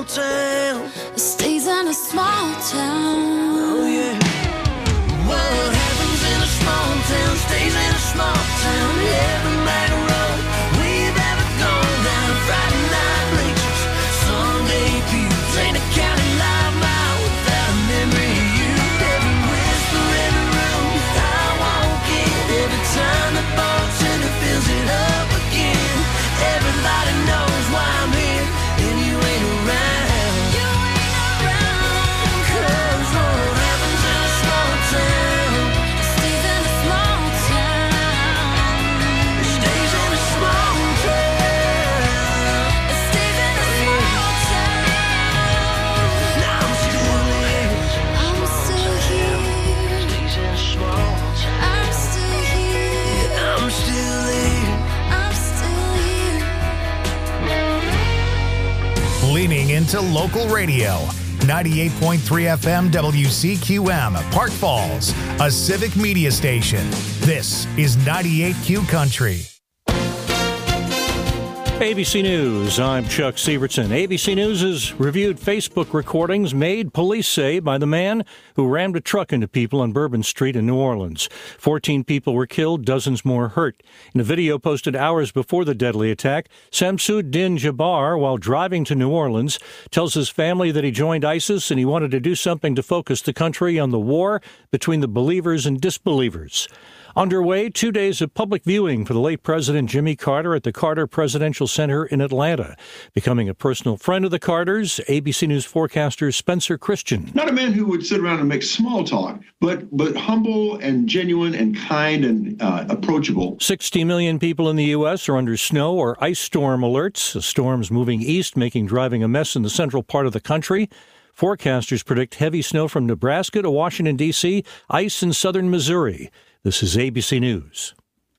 small town. Stays in a small town. Oh yeah. What happens in a small town stays in a small town. Every night road we've ever gone down. Friday night bleachers, Sunday pews, ain't a county live mile without a memory of you. Every whisper, every room I walk in, every time the bartender fills it up again. Everybody knows why I'm here, and you ain't around. You ain't around. 'Cause what happens in a small town Stays in a small town. stays in a small town. Stays in a small town. Now I'm still here. I'm still here. Stays in a small town. I'm still here. I'm still here. I'm still here. Leaning into local radio. 98.3 FM WCQM, Park Falls, a civic media station. This is 98Q Country. ABC News, I'm Chuck Sievertson. ABC News has reviewed Facebook recordings made, police say, by the man who rammed a truck into people on Bourbon Street in New Orleans. 14 people were killed, dozens more hurt. In a video posted hours before the deadly attack, Samsud-Din Jabbar, while driving to New Orleans, tells his family that he joined ISIS and he wanted to do something to focus the country on the war between the believers and disbelievers. Underway, 2 days of public viewing for the late President Jimmy Carter at the Carter Presidential Center in Atlanta. Becoming a personal friend of the Carters, ABC News forecaster Spencer Christian. Not a man who would sit around and make small talk, but humble and genuine and kind and approachable. 60 million people in the U.S. are under snow or ice storm alerts. The storm's moving east, making driving a mess in the central part of the country. Forecasters predict heavy snow from Nebraska to Washington, D.C., ice in southern Missouri. This is ABC News.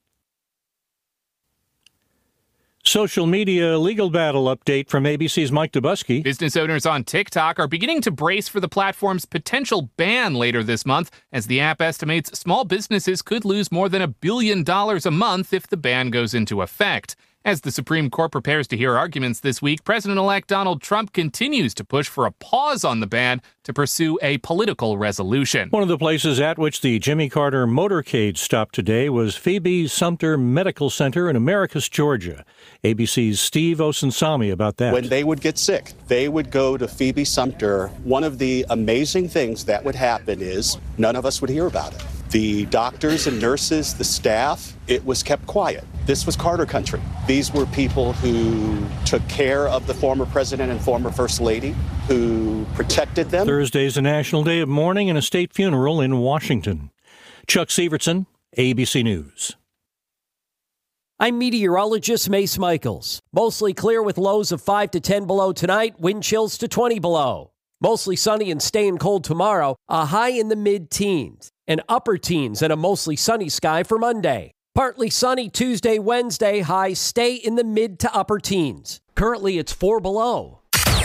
Social media legal battle update from ABC's Mike Dubusky. Business owners on TikTok are beginning to brace for the platform's potential ban later this month, as the app estimates small businesses could lose more than $1 billion a month if the ban goes into effect. As the Supreme Court prepares to hear arguments this week, President-elect Donald Trump continues to push for a pause on the ban to pursue a political resolution. One of the places at which the Jimmy Carter motorcade stopped today was Phoebe Sumter Medical Center in Americus, Georgia. ABC's Steve Osunsami about that. When they would get sick, they would go to Phoebe Sumter. One of the amazing things that would happen is none of us would hear about it. The doctors and nurses, the staff, it was kept quiet. This was Carter country. These were people who took care of the former president and former first lady, who protected them. Thursday's a national day of mourning and a state funeral in Washington. Chuck Sievertson, ABC News. I'm meteorologist Mace Michaels. Mostly clear with lows of 5 to 10 below tonight, wind chills to 20 below. Mostly sunny and staying cold tomorrow, a high in the mid-teens, and upper teens and a mostly sunny sky for Monday. Partly sunny Tuesday, Wednesday, highs stay in the mid to upper teens. Currently, it's 4 below.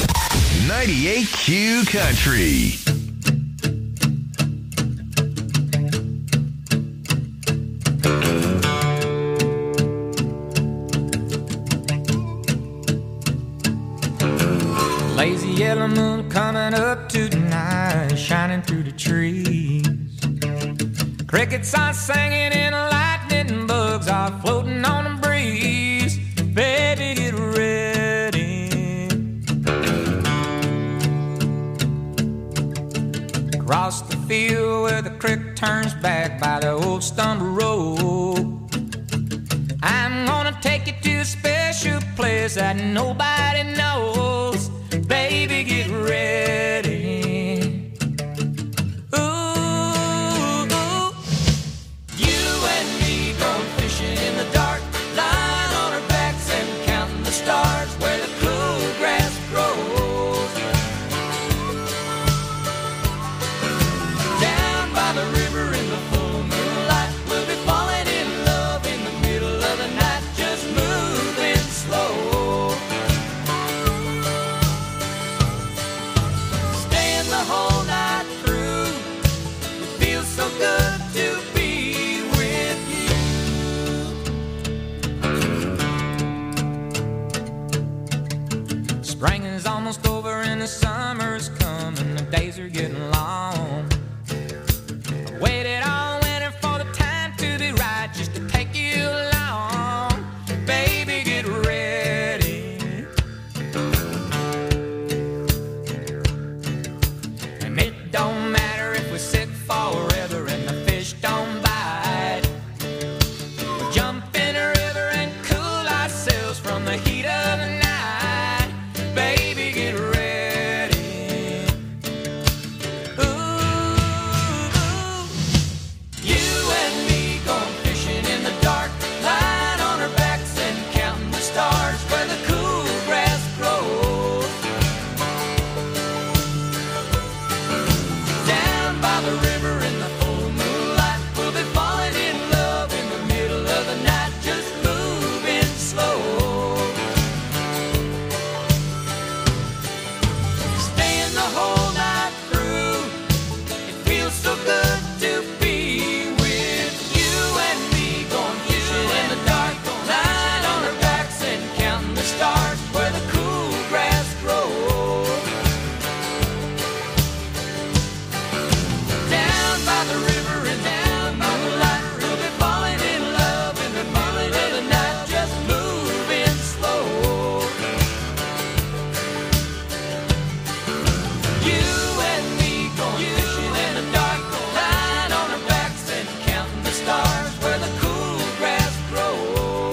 98Q Country. Lazy yellow moon coming up tonight, shining through the trees. Crickets are singing and lightning bugs are floating on the breeze. Baby, get ready. Across the field where the creek turns back by the old stumble road, I'm gonna take you to a special place that nobody knows. Baby, get ready. Ooh, you and me going fishing in the dark, lying on our backs and counting the stars where the cool grass grows. Down by the river in the full moonlight, we'll be falling in love in the middle of the night, just moving slow. Spring is almost over and the summer's coming. The days are getting long. I waited all winter for the time to be right, just to take you along. Baby, get ready. And it don't matter if we're sick forever and the fish don't bite. We'll jump in a river and cool ourselves from the heat of the night. Baby, get ready. Ooh, you and me going fishing in the dark, lying on our backs and counting the stars where the cool grass grows. Down by the river in the full moonlight, we'll be falling in love in the middle of the night, just moving slow. Staying the whole night through, it feels so good to be with you and me going fishing in the dark, lying on our backs and counting the stars where the cool grass grows. Down by the river and down by the light, we'll be falling in love in the middle of the night, just moving slow. You and me going fishing in the dark, lying on our backs and counting the stars where the cool grass grows.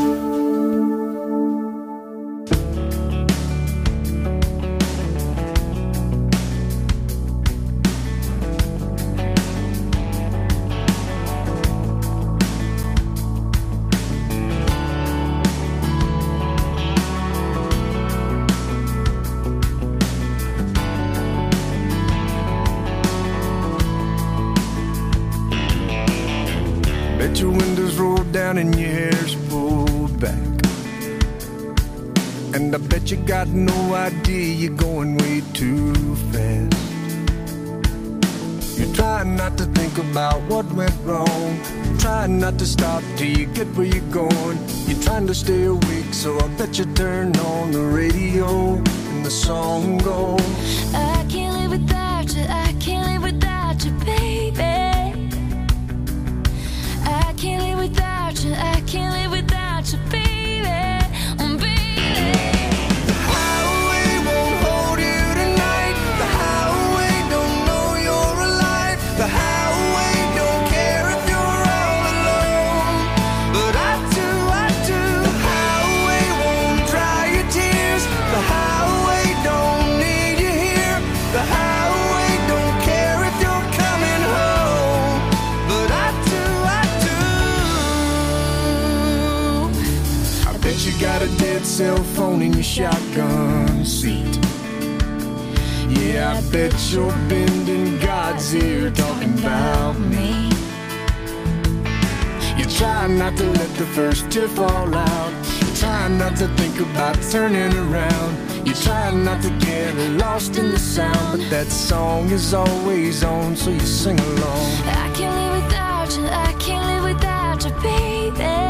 Bet your windows rolled down and your hair's pulled back. And I bet you got no idea you're going way too fast. You're trying not to think about what went wrong, trying not to stop till you get where you're going. You're trying to stay awake, so I bet you turn on the radio and the song goes. I can't live without you, I can't live without you, baby. I can't live without you, I can't live without you, baby. Baby. The highway won't hold you tonight. The highway don't know you're alive. The highway don't care if you're all alone. But I do. The highway won't dry your tears. The highway don't need you here. The highway don't care if you're coming home. But I do. I bet you got a dead cell phone in your shotgun seat. Yeah, I bet you're bending God's ear talking about me. You try not to let the first tear fall out. You try not to think about turning around. You try not to get lost in the sound. But that song is always on, so you sing along. I can't live without you, I can't live without you, baby.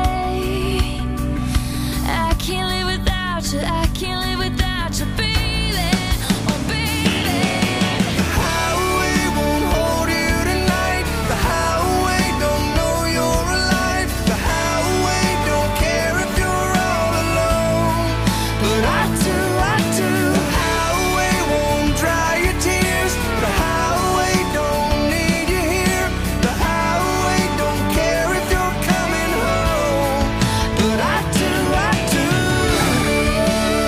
I can't live without you, I can't live without you, baby. Oh, baby. The highway won't hold you tonight. The highway don't know you're alive. The highway don't care if you're all alone. But I do. The highway won't dry your tears. The highway don't need you here. The highway don't care if you're coming home. But I do.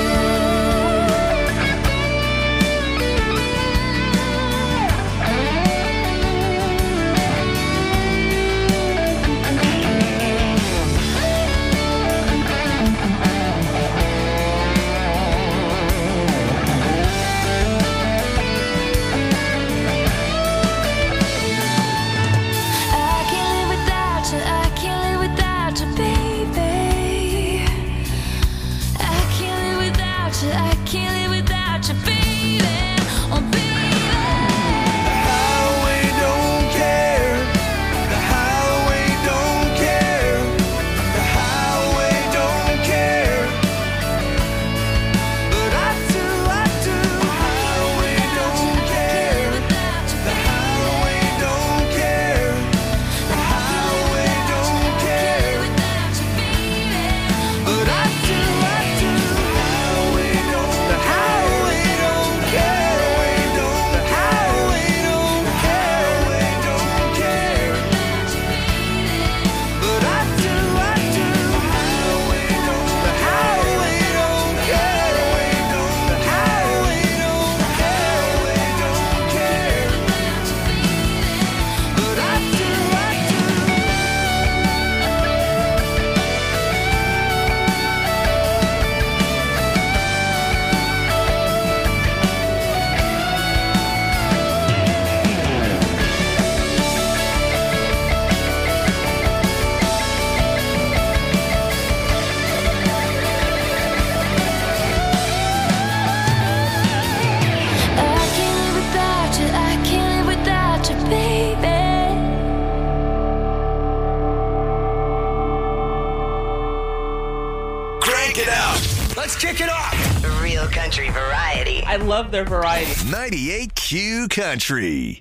Let's kick it off. Real country variety. I love their variety. 98Q Country.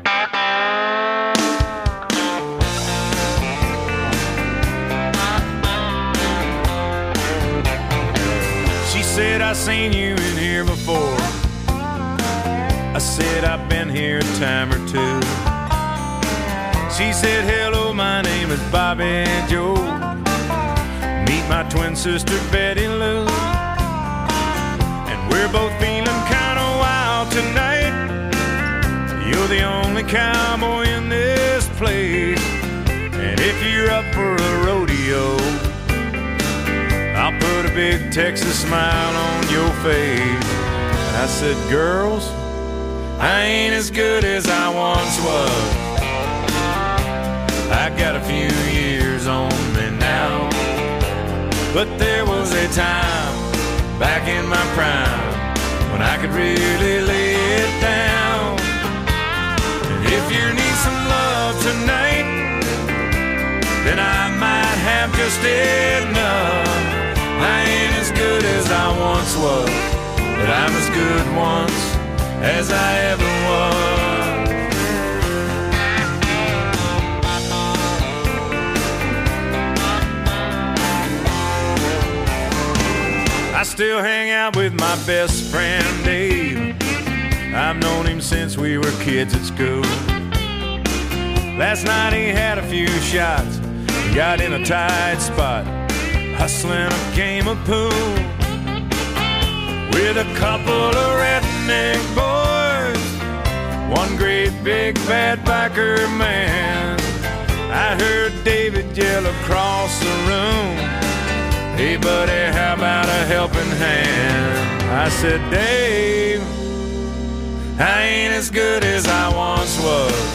She said, I seen you in here before. I said, I've been here a time or two. She said, hello, my name is Bobby Joe. Meet my twin sister, Betty Lou. And we're both feeling kind of wild tonight. You're the only cowboy in this place. And if you're up for a rodeo, I'll put a big Texas smile on your face. I said, girls, I ain't as good as I once was. I got a few years on me now. But there was a time back in my prime when I could really lay it down. And if you need some love tonight, then I might have just enough. I ain't as good as I once was, but I'm as good once as I ever was. I still hang out with my best friend Dave. I've known him since we were kids at school. Last night he had a few shots, got in a tight spot, hustling a game of pool with a couple of redneck boys, one great big bad biker man. I heard David yell across the room, hey buddy, how about a helping hand? I said, Dave, I ain't as good as I once was.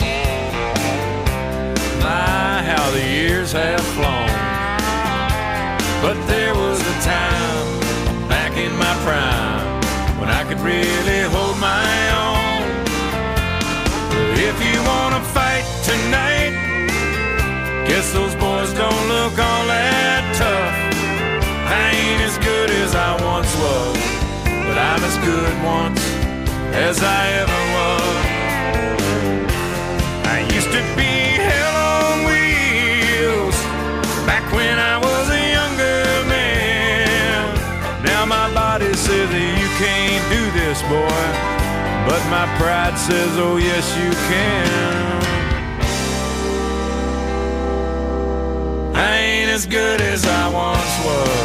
My, how the years have flown. But there was a time back in my prime when I could really hold my own. If you wanna fight tonight, guess those boys don't look all that tough. I ain't as good as I once was, but I'm as good once as I ever was. I used to be hell on wheels back when I was a younger man. Now my body says that you can't do this, boy, but my pride says, oh yes you can. I ain't as good as I once was.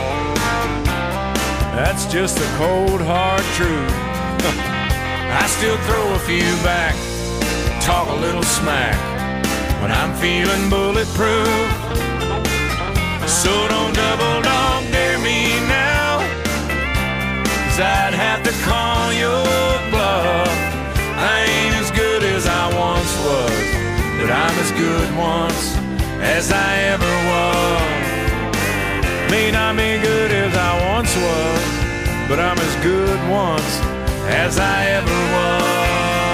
That's just the cold hard truth. I still throw a few back, talk a little smack when I'm feeling bulletproof. So don't double dog dare me now, 'cause I'd have to call your bluff. I ain't as good as I once was, but I'm as good once as I ever was. May not be good as I once was, but I'm as good once as I ever was.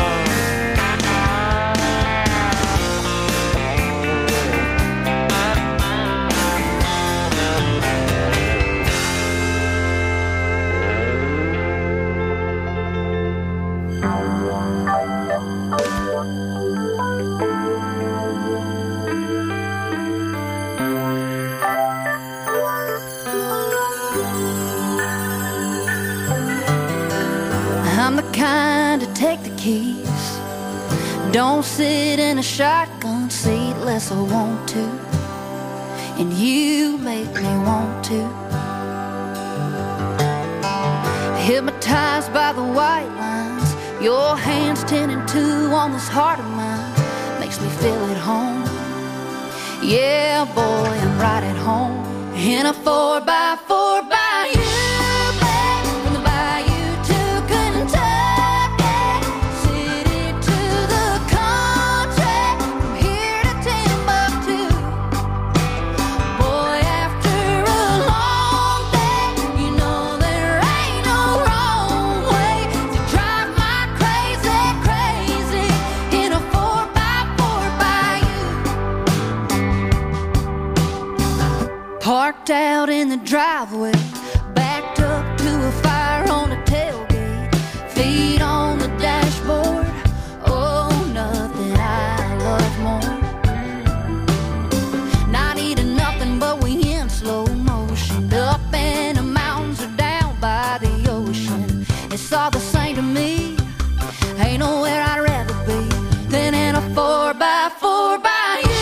I'm the kind to take the keys, don't sit in a shotgun seat unless I want to, and you make me want to. Hypnotized by the white lines, your hands 10 and 2 on this heart of mine, makes me feel at home. Yeah, boy, I'm right at home in a 4x4 by you. Parked out in the driveway, It's all the same to me. Ain't nowhere I'd rather be than in a 4x4 by you.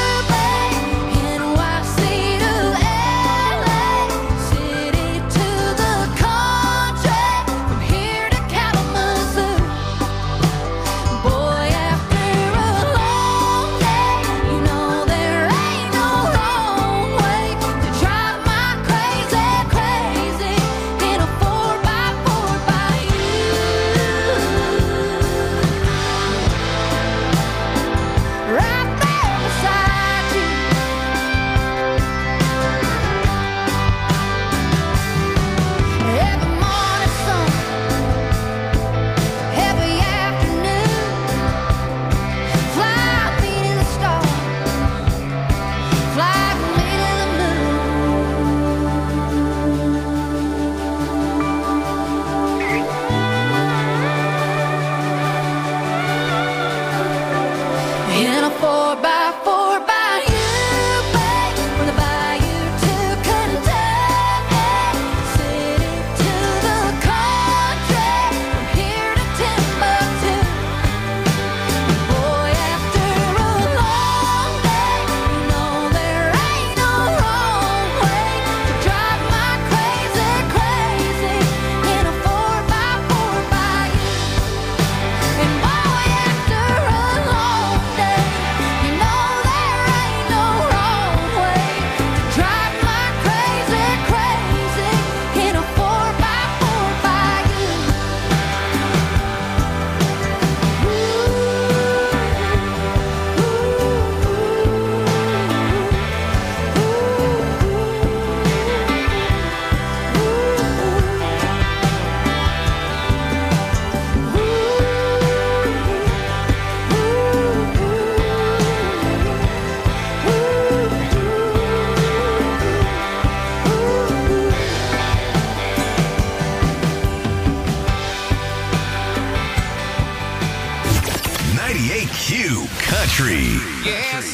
Yes,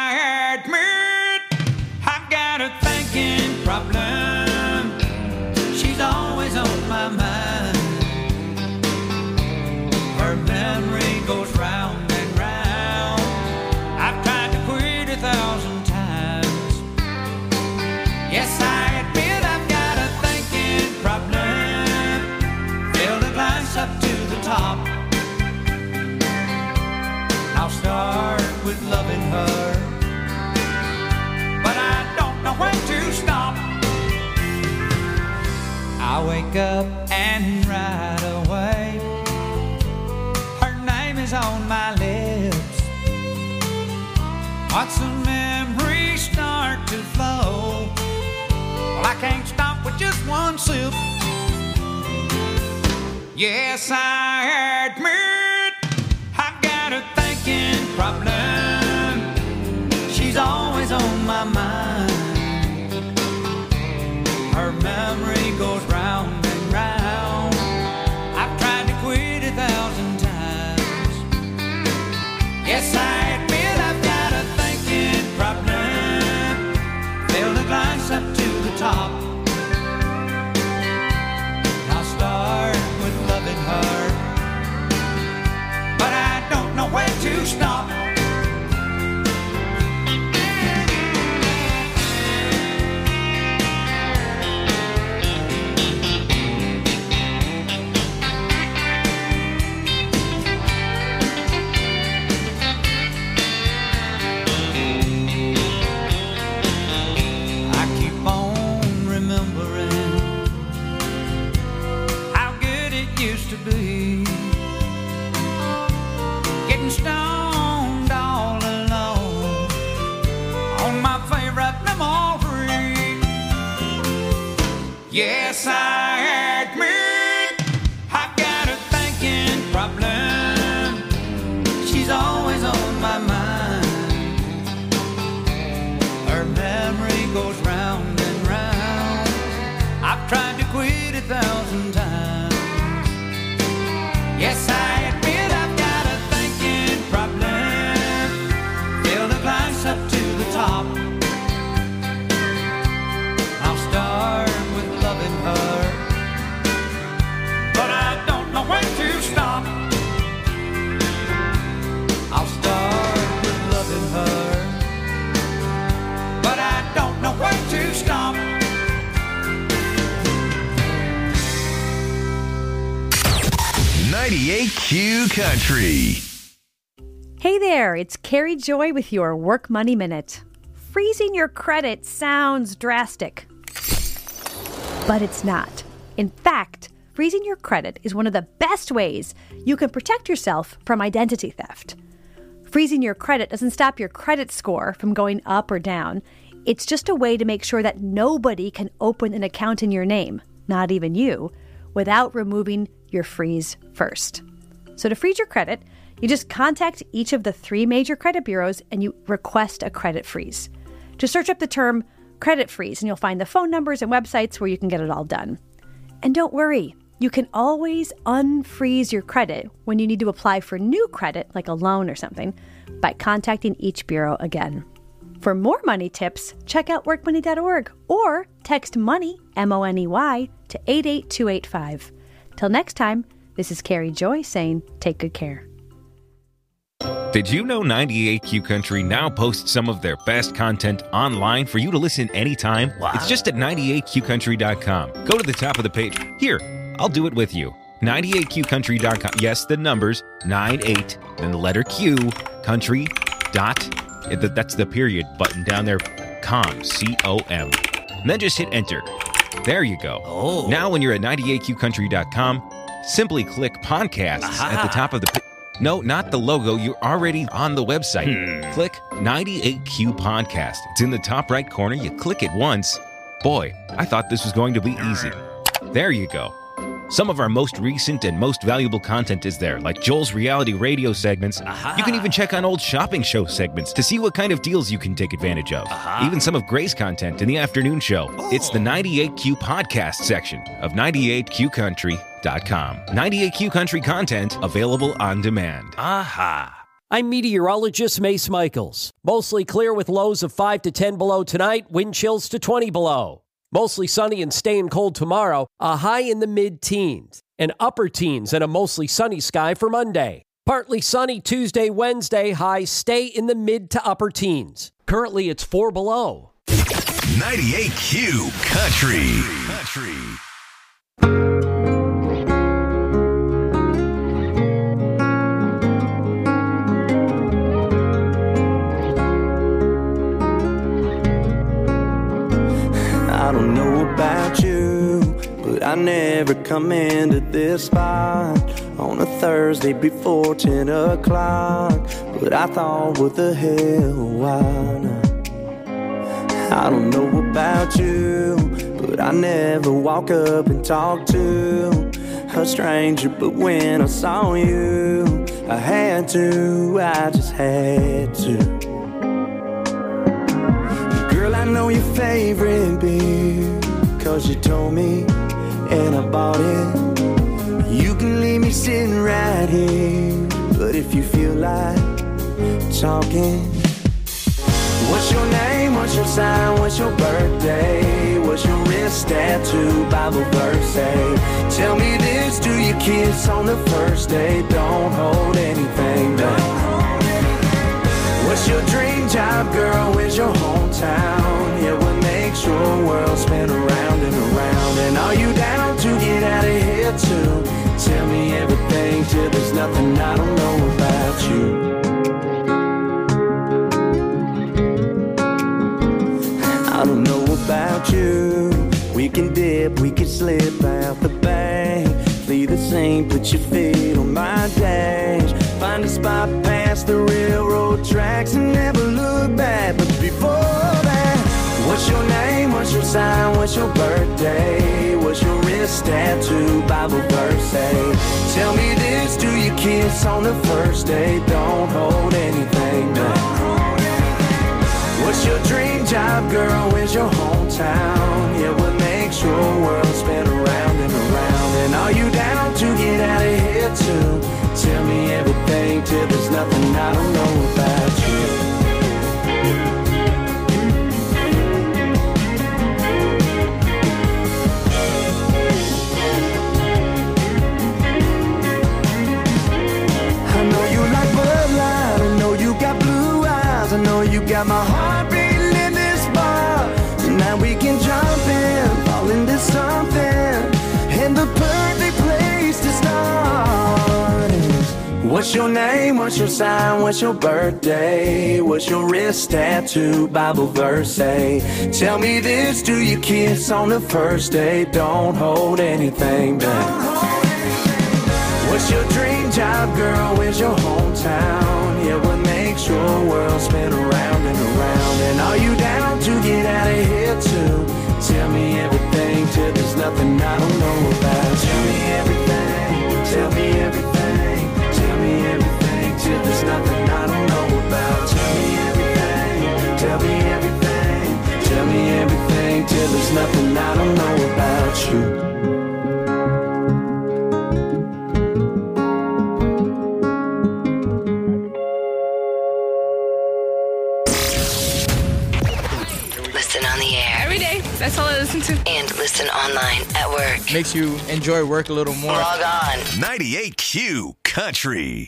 I admit I've got a thinking problem. She's always on my mind. Her memory goes round and round. I've tried to quit 1,000 times. Yes, I admit I've got a thinking problem. Fill the glass up to the top. I'll start with loving her, but I don't know when to stop. I wake up and right away her name is on my lips. Watch the memories start to flow. Well, I can't stop with just one sip. Yes, I admit I've got a thinking problem. She's always on my mind. Her memory goes round and round. I've tried to quit 1,000 times. Yes, I admit I've got a thinking problem. Fill the glass up to the top. I'll start with loving her, but I don't know where to stop. I keep on remembering how good it used to be. Getting stoned all alone on my favorite memory. Yes, I admit I've got a thinking problem. She's always on my mind. Her memory goes round and round. I've tried to quit 1,000 times. 98Q Country. Hey there, it's Carrie Joy with your Work Money Minute. Freezing your credit sounds drastic, but it's not. In fact, freezing your credit is one of the best ways you can protect yourself from identity theft. Freezing your credit doesn't stop your credit score from going up or down. It's just a way to make sure that nobody can open an account in your name, not even you, without removing your freeze first. So to freeze your credit, you just contact each of the 3 major credit bureaus and you request a credit freeze. Just search up the term credit freeze and you'll find the phone numbers and websites where you can get it all done. And don't worry, you can always unfreeze your credit when you need to apply for new credit, like a loan or something, by contacting each bureau again. For more money tips, check out workmoney.org or text MONEY, M-O-N-E-Y, to 88285. Till next time, this is Carrie Joy saying take good care. Did you know 98Q Country now posts some of their best content online for you to listen anytime? Wow. It's just at 98qcountry.com. Go to the top of the page. Here, I'll do it with you. 98qcountry.com. Yes, the numbers, 98, then the letter Q, country, that's the period button down there, com, C-O-M. And then just hit enter. There you go. Oh. Now when you're at 98qcountry.com, simply click podcasts at the top of the No, not the logo. You're already on the website. Click 98Q Podcast. It's in the top right corner. You click it once. Boy, I thought this was going to be easy. There you go. Some of our most recent and most valuable content is there, like Joel's reality radio segments. You can even check on old shopping show segments to see what kind of deals you can take advantage of. Even some of Gray's content in the afternoon show. It's the 98Q Podcast section of 98qcountry.com. 98Q Country content available on demand. I'm meteorologist Mace Michaels. Mostly clear with lows of 5 to 10 below tonight, wind chills to 20 below. Mostly sunny and staying cold tomorrow, a high in the mid-teens, and upper teens and a mostly sunny sky for Monday. Partly sunny Tuesday, Wednesday, highs stay in the mid to upper teens. Currently it's 4 below. 98Q Country. I don't know about you, but I never come into this spot on a Thursday before 10 o'clock. But I thought, what the hell, why not? I don't know about you, but I never walk up and talk to a stranger. But when I saw you, I had to, I just had to. Girl, I know your favorite beer, 'cause you told me, and I bought it. You can leave me sitting right here, but if you feel like talking, what's your name, what's your sign, what's your birthday, what's your wrist tattoo, Bible verse say? Tell me this, do you kiss on the first date? Don't hold anything back. What's your dream job, girl? Where's your hometown? Yeah, what makes your world spin around and around? And are you down to get out of here too? Tell me everything till there's nothing I don't know about you. I don't know about you. We can dip, we can slip out the bank. Flee the scene, put your feet on my dash. Find a spot past the railroad tracks and never look back. But before that, what's your name, what's your sign, what's your birthday, what's your wrist tattoo, Bible verse say? Tell me this, do you kiss on the first date? Don't hold anything back. What's your dream job, girl? Where's your hometown? Yeah, what makes your world spin around and around? And are you down to get out of here too? Tell me everything till there's nothing I don't know about you. I know you like Bud Light, I know you got blue eyes, I know you got my heart beating in this bar. Tonight we can jump in, fall into something, and the perfect place to start. What's your name? What's your sign? What's your birthday? What's your wrist tattoo? Bible verse say? Tell me this, do you kiss on the first date? Don't hold anything back. What's your dream job, girl? Where's your hometown? Yeah, what makes your world spin around and around? And are you down to get out of here too? Tell me everything till there's nothing I don't know about. Tell me everything, tell me everything, tell me everything till there's nothing I don't know about. Tell me everything, tell me everything, tell me everything till there's nothing I don't know about you. Listen on the air. Every day. That's all I listen to. And listen online at work. Makes you enjoy work a little more. Log on. 98Q Country.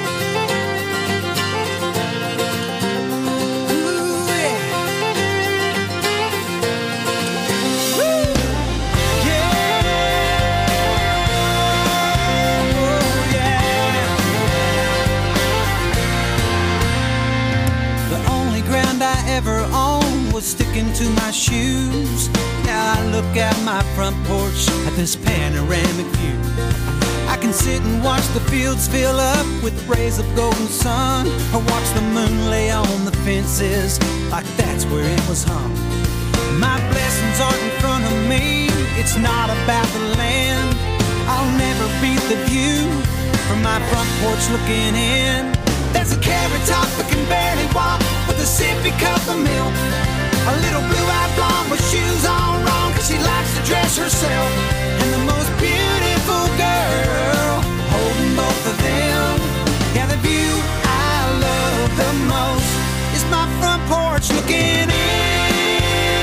Ever owned was sticking to my shoes. Now I look out my front porch at this panoramic view. I can sit and watch the fields fill up with rays of golden sun, or watch the moon lay on the fences like that's where it was hung. My blessings aren't in front of me, it's not about the land. I'll never beat the view from my front porch looking in. There's a carrot top that can barely walk with a sippy cup of milk. A little blue-eyed blonde with shoes on wrong, cause she likes to dress herself. And the most beautiful girl holding both of them. Yeah, the view I love the most is my front porch looking in.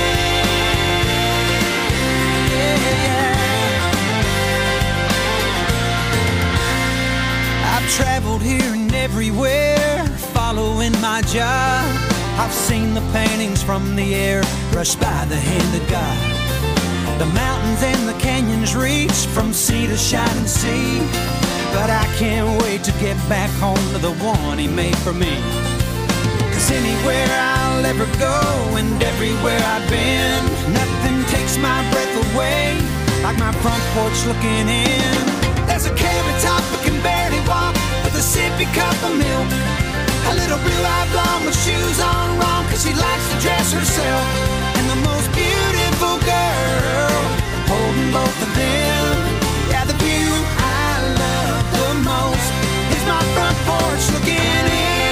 Yeah. I've traveled here and everywhere, following my job. I've seen the paintings from the air brushed by the hand of God. The mountains and the canyons reach from sea to shining sea. But I can't wait to get back home to the one he made for me. Cause anywhere I'll ever go and everywhere I've been, nothing takes my breath away like my front porch looking in. There's a carrot top that can barely walk with a sippy cup of milk. A little blue-eyed blonde with shoes on wrong, cause she likes to dress herself. And the most beautiful girl holding both of them. Yeah, the view I love the most is my front porch looking in.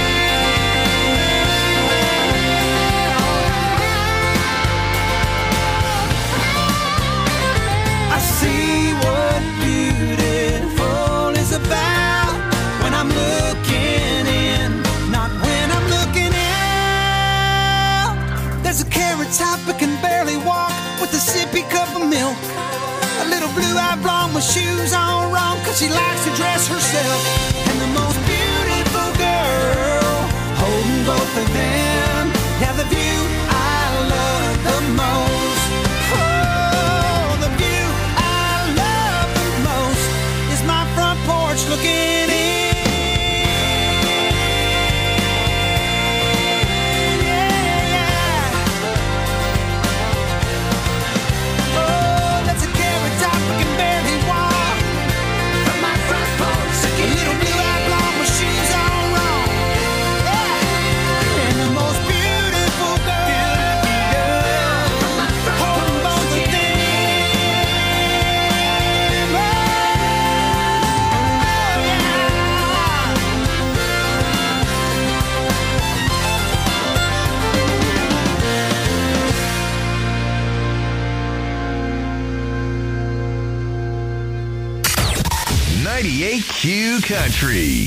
I see what beautiful is about when I'm looking in, not when I'm looking out. There's a carrot top that can barely walk with a sippy cup of milk. A little blue-eyed blonde with shoes on wrong, cause she likes to dress herself. And the most beautiful girl holding both of them. Yeah, the view I love the most. Oh, the view I love the most is my front porch looking in. Q Country.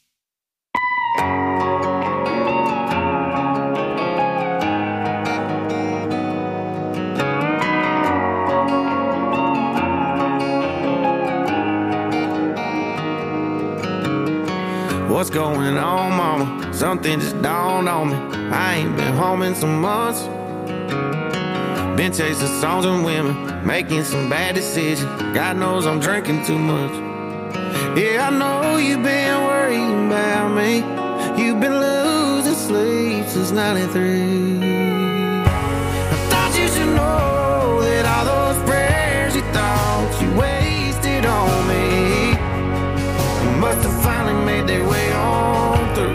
What's going on, mama? Something just dawned on me. I ain't been home in some months. Been chasing songs and women, making some bad decisions. God knows I'm drinking too much. Yeah, I know you've been working me. You've been losing sleep since 93. I thought you should know that all those prayers you thought you wasted on me must have finally made their way on through.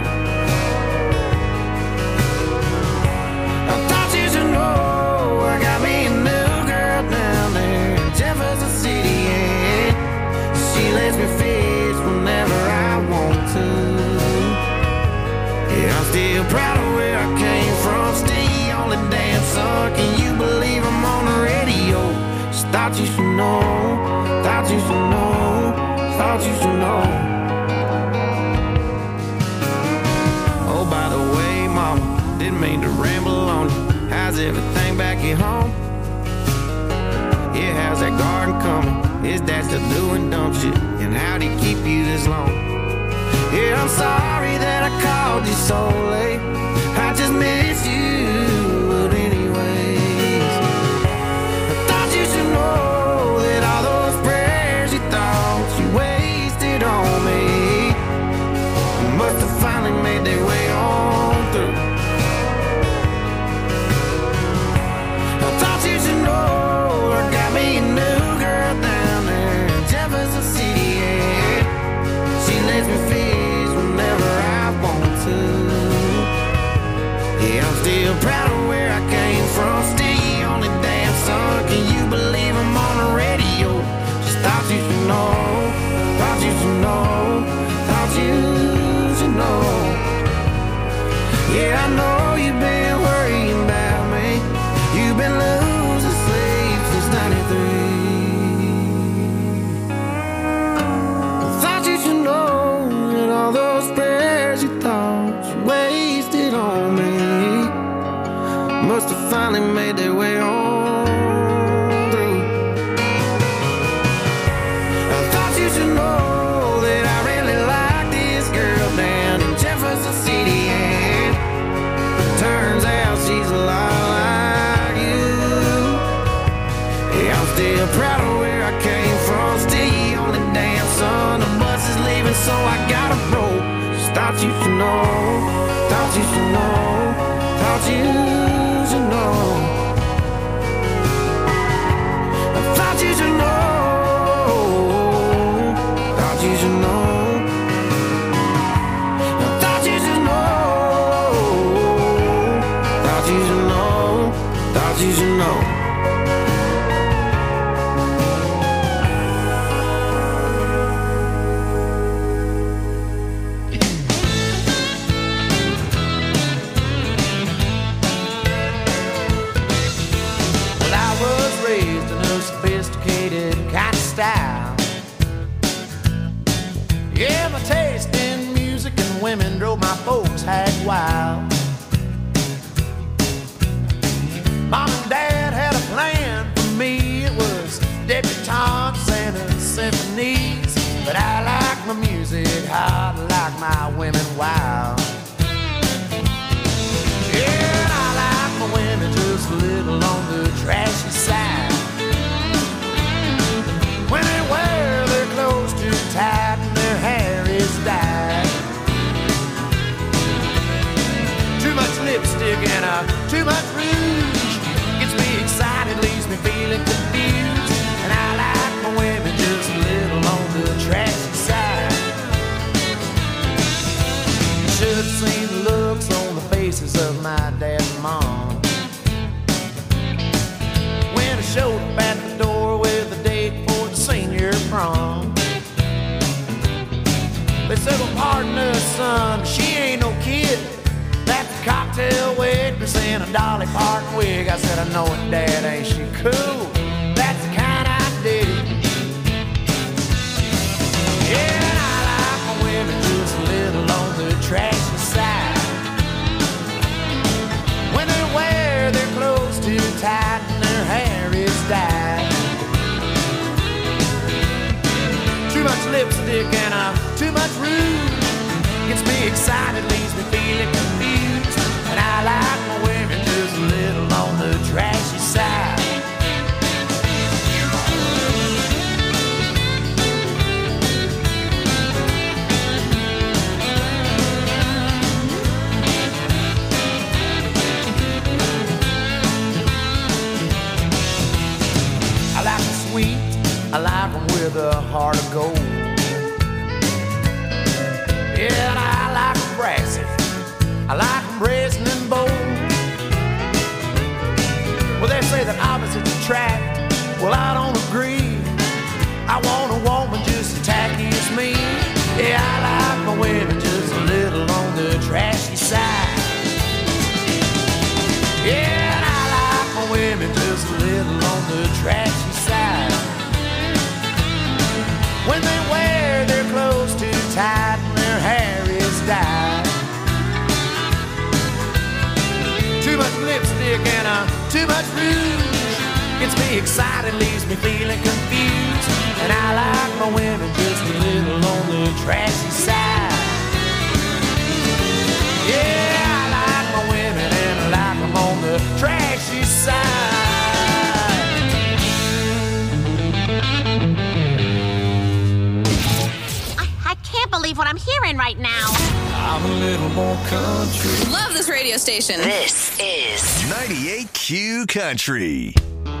I thought you should know I got me a new girl down there in Jefferson City, and she lets me fish whenever I want to. Yeah, I'm still proud of where I came from. Still the only damn son. Can you believe I'm on the radio? Just thought you should know. Thought you should know. Thought you should know. Oh, by the way, mama, didn't mean to ramble on you. How's everything back at home? Yeah, how's that garden coming? Is that still doing, don't you? And how'd he keep you this long? Yeah, I'm sorry that I called you so late. I just miss you, but anyways, I thought you should know that all those prayers you thought you wasted on me must have finally made their way on through. I thought you should know I got me a new girl down there in Jefferson City, yeah. She lets me fish whenever I want to. Yeah, I'm still proud of where I came from. Still the only damn son. Can you believe I'm on the radio? Just thought you should know. Thought you should know. Thought you should know. Yeah, I know you've been worrying about me. You've been losing sleep since 93. Thought you should know that all those prayers you thought you wasted on me must have finally made their way on through. I thought you should know that I really like this girl down in Jefferson City, and turns out she's a lot like you. Yeah, I'm still proud of where I came from. Still the only damn son. The bus is leaving, so I gotta roll. Just thought you should know. Thought you should know. Thought you should know. I thought you should know. Thought you should know. I thought you should know. Thought you should know. Thought you should know. Well, I was raised in a sophisticated kind of style. Yeah, my taste in music and women drove my folks hag wild. Mom and Dad had a plan for me. It was debutantes and symphonies. But I like my music hot, like my women wild. Yeah, and I like my women just a little on the trashy side. When they wear their clothes too tight and their hair is dyed. Too much lipstick and too much rouge gets me excited, leaves me feeling confused. And I like my women just a little on the trashy side. Should have seen the looks on the faces of my dad and mom when I showed up at the door with a date for the senior prom. They said, well, pardon us, son, but she ain't no kid. That's a cocktail waitress in a Dolly Parton wig. I said, I know it, Dad, ain't she cool? That's the kind I dig. Yeah, and I like my women just a little on the trashy side. When they wear their clothes too tight and their hair is dyed. Too much lipstick and too much rouge gets me excited, leaves me feeling confused. And I like my women just a little on the trashy side. with a heart of gold. Yeah, and I like them brassy, I like them brazen and bold. Well, they say that opposites attract, well, I don't agree. I want a woman just as tacky as me. Yeah, I like my women just a little on the trashy side. Yeah, and I like my women just a little on the trashy side. When they wear their clothes too tight and their hair is dyed. Too much lipstick and too much rouge gets me excited, leaves me feeling confused. And I like my women just a little on the trashy side. Yeah, I like my women and I like them on the trashy side. I can't believe what I'm hearing right now. I'm a little more country. Love this radio station. This is 98Q Country.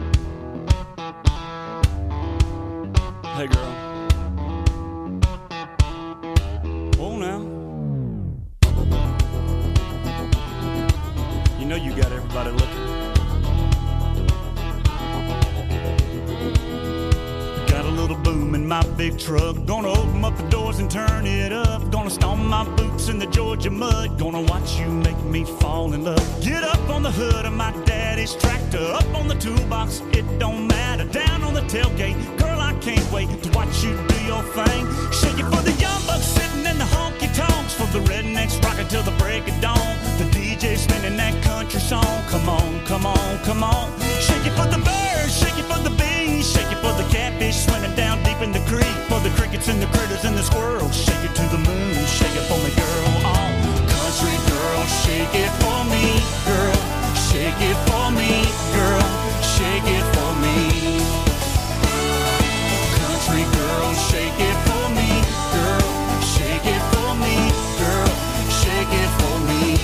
Hey, girl. Oh, now. You know you got everybody looking. Got a little boom in my big truck. Gonna open up the doors and turn it up. Gonna stomp my boots in the Georgia mud. Gonna watch you make me fall in love. Get up on the hood of my daddy's tractor. Up on the toolbox, it don't matter. Down on the tailgate, girl, I can't wait to watch you do your thing. Shake it for the young bucks sitting in the honky-tonks. For the rednecks rocking till the break of dawn. The DJ spinning that country song. Come on, come on, come on. Shake it for the birds, shake it for the bees. Shake it for the catfish swimming down deep in the creek. For the crickets and the critters and the squirrels. Shake it to the moon, shake it for me, girl. Oh, country girl, shake it for me, girl. Shake it for me, girl. Shake it for me. Country girl, shake it for me, girl. Shake it for me, girl. Shake it for me.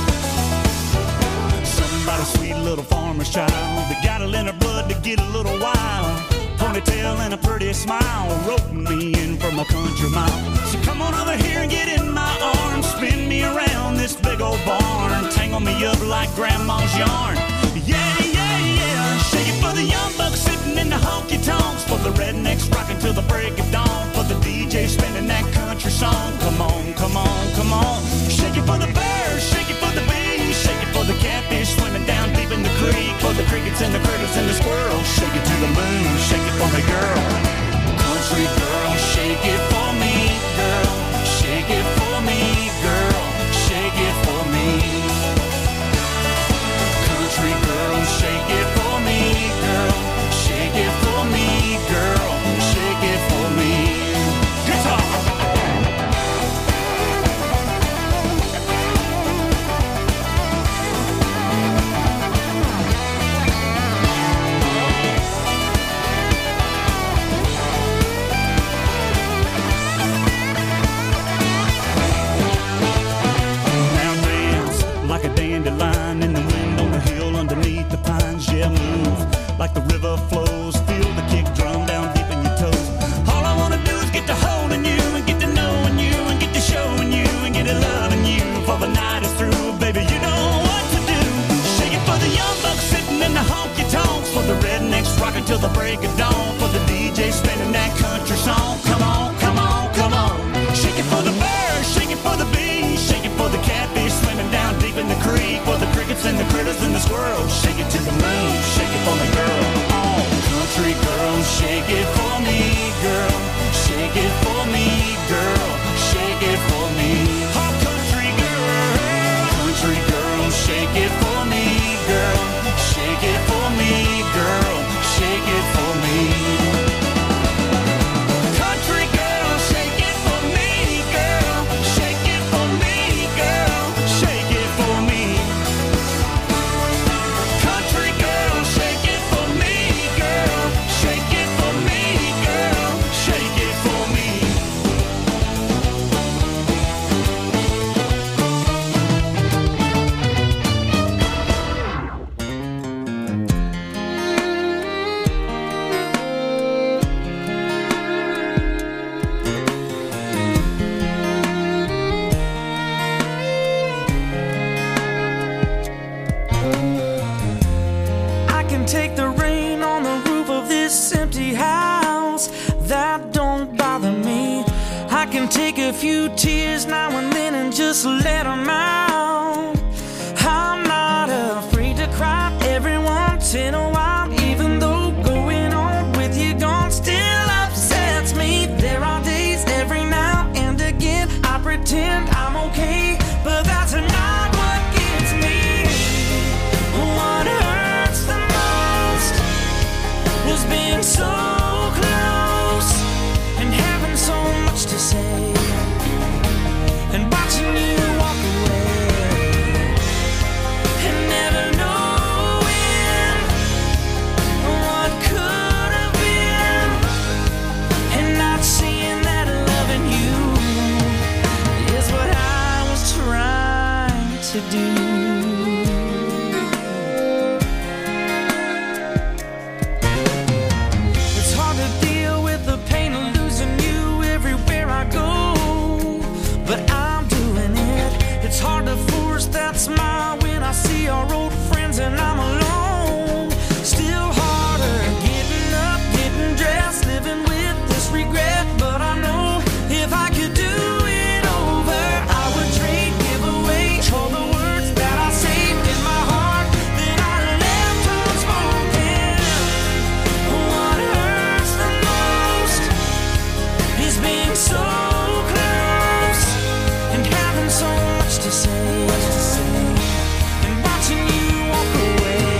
Somebody sweet little farmer's child that got it in her blood to get a little wild. Ponytail and a pretty smile, roping me in from a country mile. So come on over here and get in my arms, spin me around this big old barn, tangle me up like grandma's yarn. Yeah, yeah, yeah. Shake it for the young bucks sitting in the honky-tonks. For the rednecks rocking till the break of dawn. For the DJ spinning that country song. Come on, come on, come on. Shake it for the birds, shake it for the bees. Shake it for the catfish swimming down deep in the creek. For the crickets and the critters and the squirrels. Shake it to the moon, shake it for me, girl. Country girl, shake it for me, girl. Shake it for me, girl. Shake it for me. Country girl, shake it for me, girl. Shake it for me, girl. Shake it for me. Guitar. Like a dandelion in the wind on the hill underneath the pines. Yeah, move like the river flows. Feel the kick drum down deep in your toes. All I wanna do is get to holding you and get to knowing you and get to showing you and get to loving you. For the night is through, baby, you know what to do. Shake it for the young bucks sitting in the honky-tonks. For the rednecks rocking till the break of dawn. For the DJ spinning that country song. Come on, come on, come on. Shake it for the birds, shake it for the bees. Shake it for the catfish swimming down deep in the creek. For the crickets and the critters and the squirrels. Shake it to the moon, shake it for me, girl. Oh, country girl, shake it for me, girl. Shake it for me, girl. Shake it for me. Oh, country girl, shake it for me, girl. Shake it for me, girl. Shake it for me. can take a few tears now and then and just let them out. I'm not afraid to cry every once in a while, even though going on with you gone still upsets me. There are days every now and again I pretend I'm okay, but that's not what gets me. What hurts the most was being so close and having so much to say and watching you walk away and never knowing what could have been and not seeing that loving you is what I was trying to do. It's hard to deal with the pain of losing you everywhere I go, but I'm doing it. It's hard to force that smile when I see our old friends and I'm alone. Still harder getting up, getting dressed, living with this regret, but I know if I could do it over, I would trade, give away all the words that I saved in my heart that I left unspoken. What hurts the most is being so close and having so much to say and watching you walk away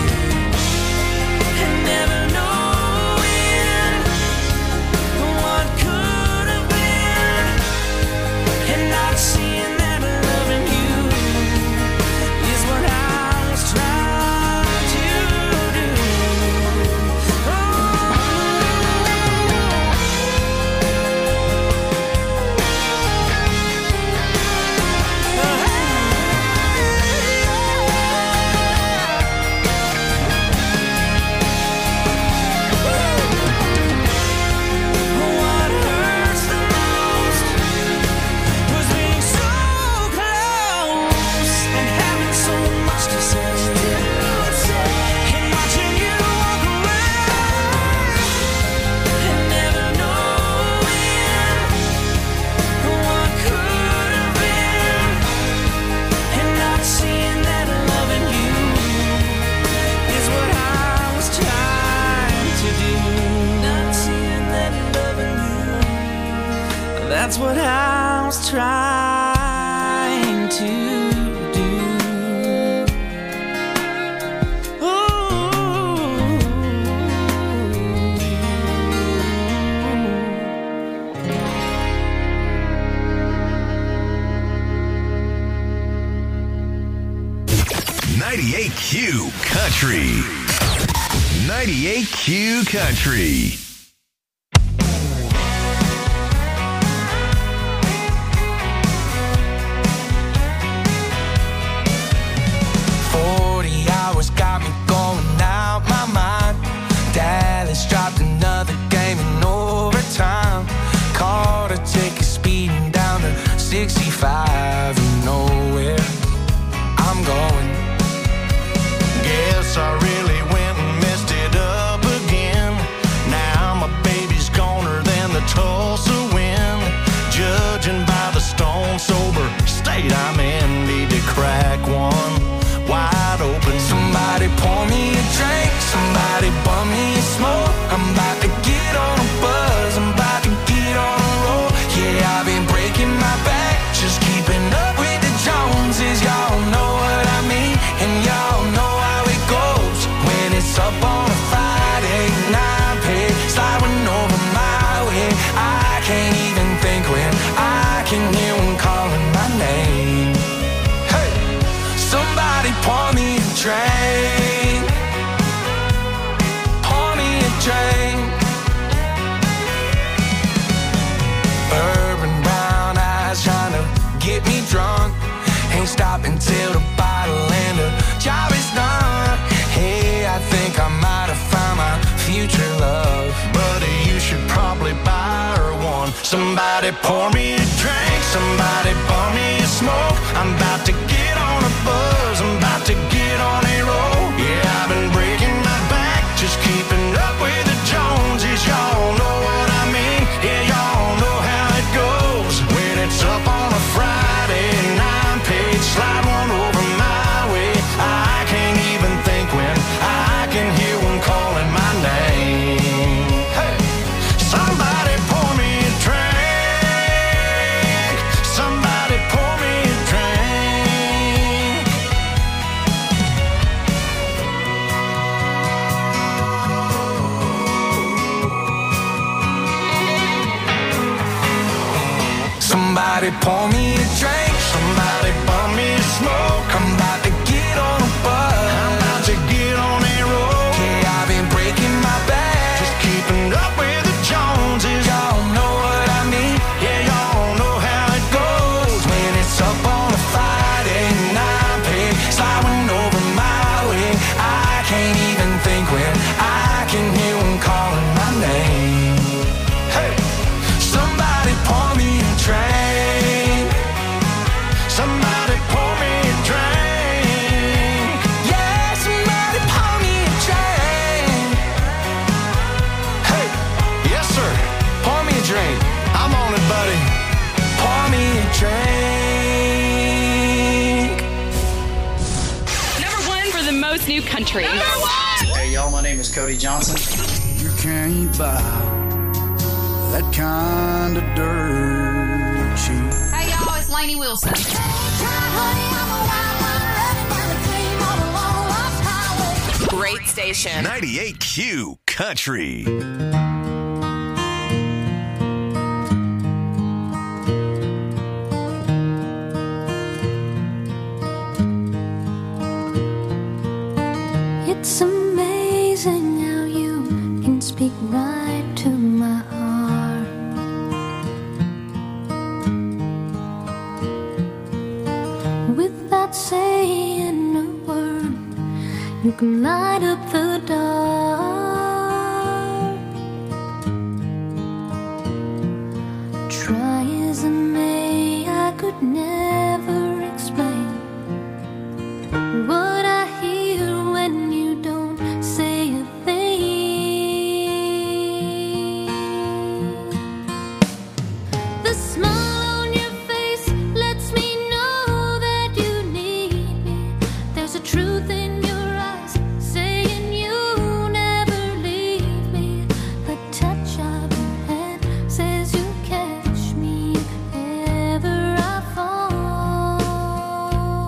and never knowing what could have been and not seeing that loving you is what I was trying to do. What hurts the most was being so close and having so much to say and watching you walk away and never knowing what could have been and not seeing that loving you is what I was trying to do. Not seeing that loving you, that's what I was trying to do. Ooh. 98Q Country. 98Q Country. Got me going out my mind. Dallas dropped another game in overtime. Caught a ticket speeding down to 65 and nowhere I'm going. Guess I really went and messed it up again. Now my baby's goner than the Tulsa wind. Judging by the stone sober state I'm in, need to crack one wide open. Somebody pour me a drink, somebody bum me a smoke. I'm about to get on a buzz, I'm about to get on a roll. Yeah, I've been breaking my back, just keeping up with the Joneses. Y'all know what I mean, and y'all know how it goes. When it's up on a Friday night, pay sliding over my way. I can't even think when I can hear one calling my name. Hey, somebody pour me a drink, pour me a drink. Bourbon brown eyes trying to get me drunk. Ain't stopping till the bottle and the job is done. Hey, I think I might have found my future love. Buddy, you should probably buy her one. Somebody pour me a drink, somebody pour me a smoke. I'm about to get on a buzz, I'm about to get on a roll. Yeah, I've been breaking my back, just keeping up with the Joneses. Y'all know what I mean, yeah, y'all know how it goes. Somebody pour me a drink, somebody bum me a smoke. I'm about to get on a bus, I'm about to get on a roll. Yeah, I've been breaking my back, just keeping up with the Joneses. Y'all know what I mean, yeah, y'all know how it goes. When it's up on a Friday night, pig sliding over my way. I can't even think when I can hear them calling my name. Hey, somebody pour me a drink, somebody pour me a drink. Yeah, somebody pour me a drink. Hey, yes sir, pour me a drink. I'm on it, buddy. Pour me a drink. Number 1 for the most new country. Number 1! Hey y'all, my name is Cody Johnson. You can't buy that kind of dirt cheap. Hey y'all, it's Lainey Wilson. Great station. 98Q Country. It's amazing how you can speak right to my heart. Without saying a word, you can light up the dark. Try as I may, I could never explain what I hear when you don't say a thing. The smile on your face lets me know that you need me. There's a truth in your eyes saying you never leave me. The touch of your hand says you catch me if ever I fall.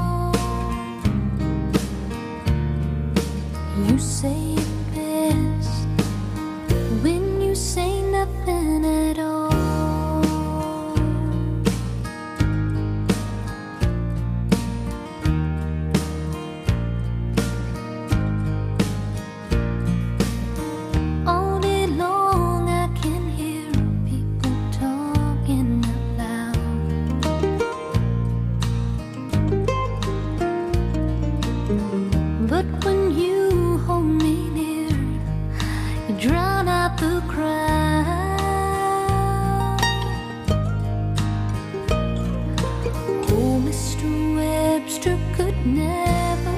You say it best when you say nothing at all. All day long I can hear people talking out loud. But when you hold me near, you drown out the crowd. Oh, Mr. Webster could never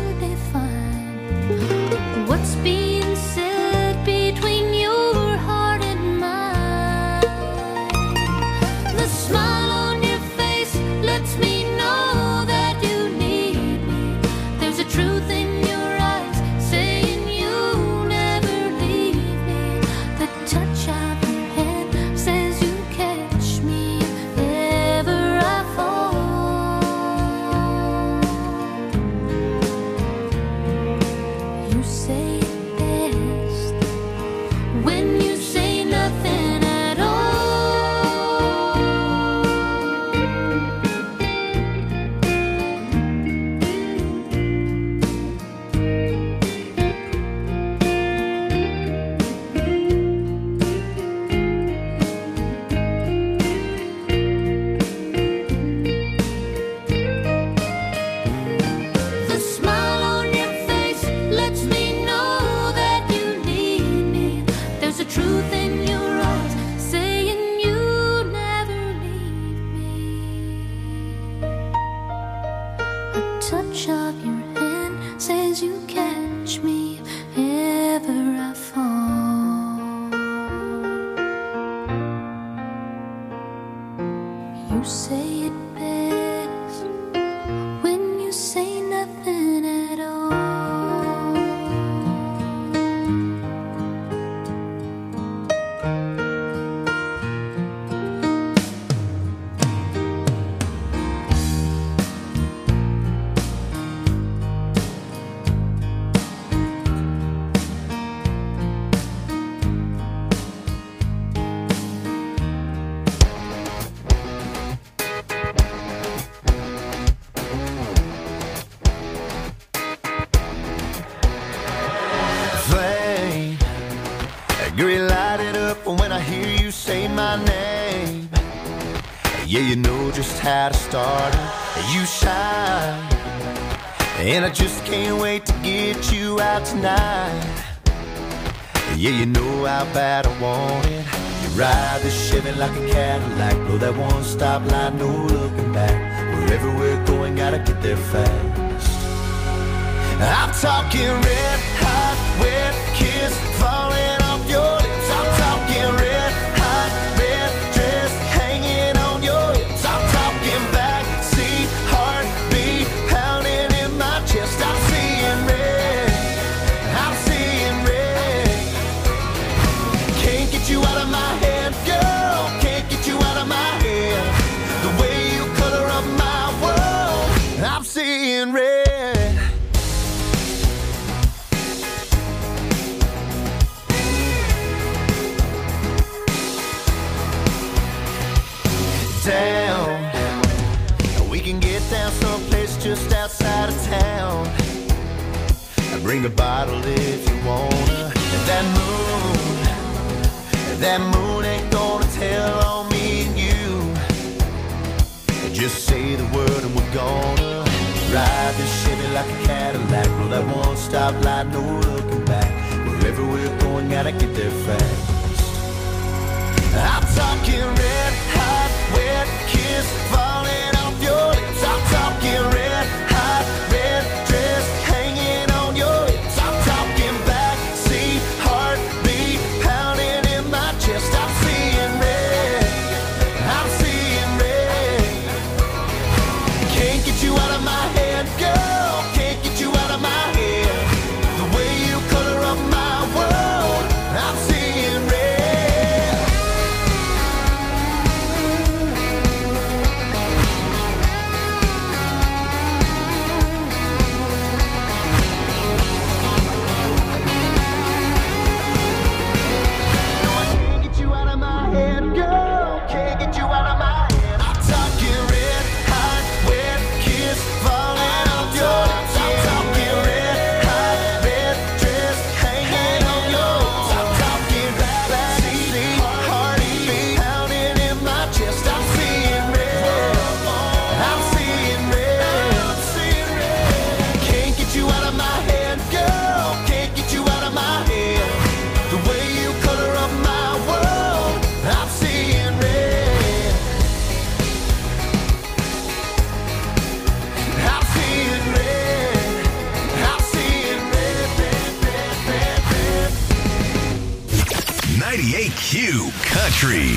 define what's being said between your heart and mine. The smile on your face lets me know that you need me. There's a truth in your eyes saying you never leave me. The touch of your hand says you catch me if ever I fall. You say it best when you say nothing at all. The smile on your face lets me know that you need me. There's a truth in your eyes saying you never leave me. A touch of your hand says you catch me if ever I fall. You say it best when you say nothing at all. Yeah, you know just how to start it. You shine, and I just can't wait to get you out tonight. Yeah, you know how bad I want it. You ride the Chevy like a Cadillac, blow that one stop light, no looking back. Wherever we're going, gotta get there fast. I'm talking red hot, wet kiss falling off your lips. I'm talking red hot, red dress hanging on your hips. I'm talking backseat heartbeat pounding in my chest. I'm seeing red, I'm seeing red. Can't get you out of my head, girl. Can't get you out of my head. The way you color up my world, I'm seeing red. Down, we can get down someplace just outside of town. Bring a bottle if you wanna. That moon ain't gonna tell on me and you. Just say the word and we're gonna ride this Chevy like a Cadillac. Blow that one stop light, no looking back. Wherever we're going, gotta get there fast. I'm talking red hot, wet kiss falling off your lips. I'm talking red hot, red dress hanging on your hips. I'm talking backseat heartbeat pounding in my chest. I'm seeing red, I'm seeing red. Can't get you out of my head, girl. Can't get you out of my head. The way you color up my world, I'm seeing red. Q Country.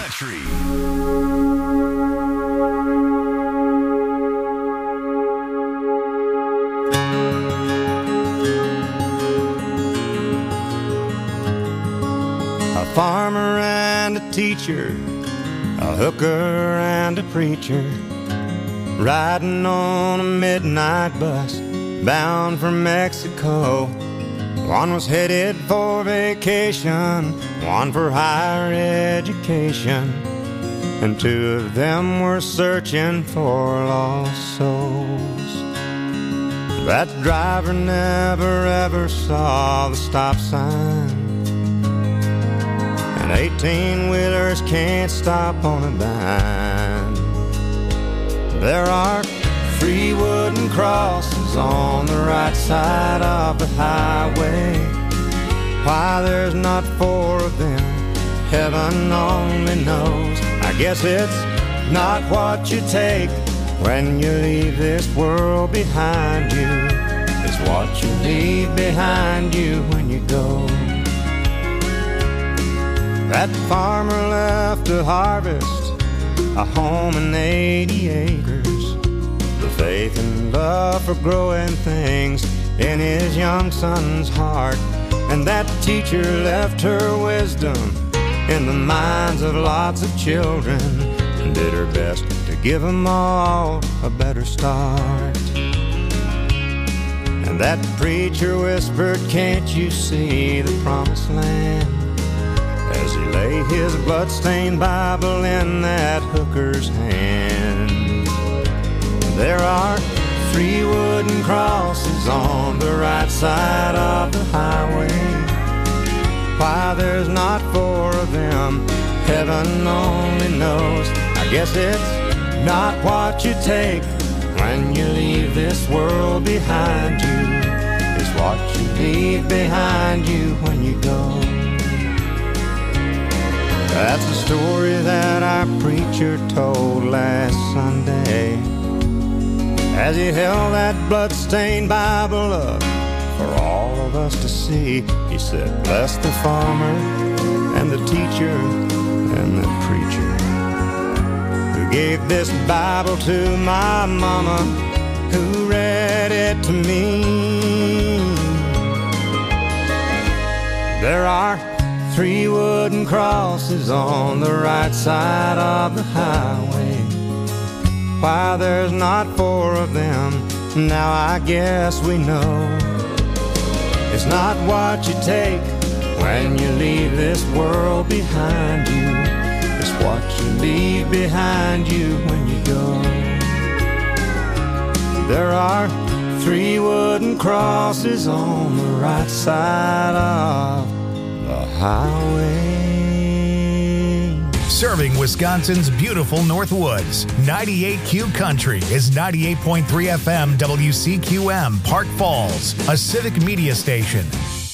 A farmer and a teacher, a hooker and a preacher, riding on a midnight bus bound for Mexico. One was headed for vacation, one for higher education, and two of them were searching for lost souls. That driver never ever saw the stop sign, and 18-wheelers can't stop on a dime. There are 3 wooden crosses on the right side of the highway. Why there's not 4 of them, heaven only knows. I guess it's not what you take when you leave this world behind you. It's what you leave behind you when you go. That farmer left to harvest a home and 80 acres, the faith and love for growing things in his young son's heart. And that teacher left her wisdom in the minds of lots of children, and did her best to give them all a better start. And that preacher whispered, "Can't you see the promised land?" as he lay his blood-stained Bible in that hooker's hand. There are 3 wooden crosses on the right side of the highway. Why there's not 4 of them, heaven only knows. I Guess it's not what you take when you leave this world behind you. It's what you leave behind you when you go. That's the story that our preacher told last Sunday as he held that blood-stained Bible up for all of us to see. He said, bless the farmer and the teacher and the preacher who gave this Bible to my mama, who read it to me. There are 3 wooden crosses on the right side of the highway. Why there's not 4 of them, now I guess we know. It's not what you take when you leave this world behind you. It's what you leave behind you when you go. There are 3 wooden crosses on the right side of the highway. Serving Wisconsin's beautiful Northwoods, 98Q Country is 98.3 FM WCQM, Park Falls, a civic media station.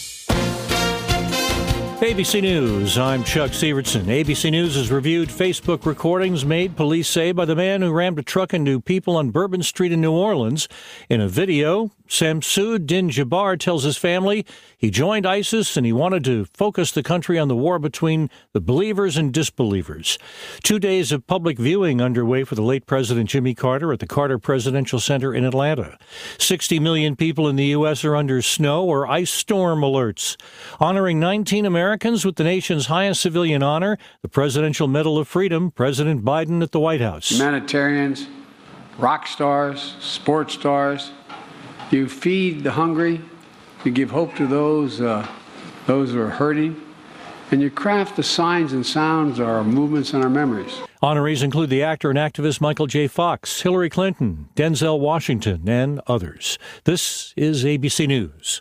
ABC News, I'm Chuck Sievertson. ABC News has reviewed Facebook recordings made, police say, by the man who rammed a truck into people on Bourbon Street in New Orleans. In a video, Samsud Din Jabbar tells his family he joined ISIS and he wanted to focus the country on the war between the believers and disbelievers. 2 days of public viewing underway for the late President Jimmy Carter at the Carter Presidential Center in Atlanta. 60 million people in the U.S. are under snow or ice storm alerts. Honoring 19 Americans with the nation's highest civilian honor, the Presidential Medal of Freedom, President Biden at the White House. Humanitarians, rock stars, sports stars, you feed the hungry, you give hope to those who are hurting, and you craft the signs and sounds, our movements and our memories. Honorees include the actor and activist Michael J. Fox, Hillary Clinton, Denzel Washington, and others. This is ABC News.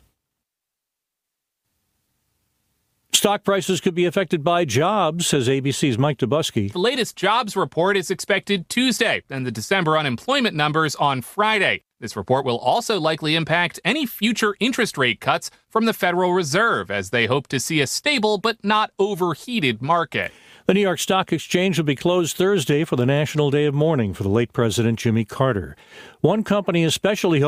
Stock prices could be affected by jobs, says ABC's Mike Dubusky. The latest jobs report is expected Tuesday, and the December unemployment numbers on Friday. This report will also likely impact any future interest rate cuts from the Federal Reserve, as they hope to see a stable but not overheated market. The New York Stock Exchange will be closed Thursday for the National Day of Mourning for the late President Jimmy Carter. One company especially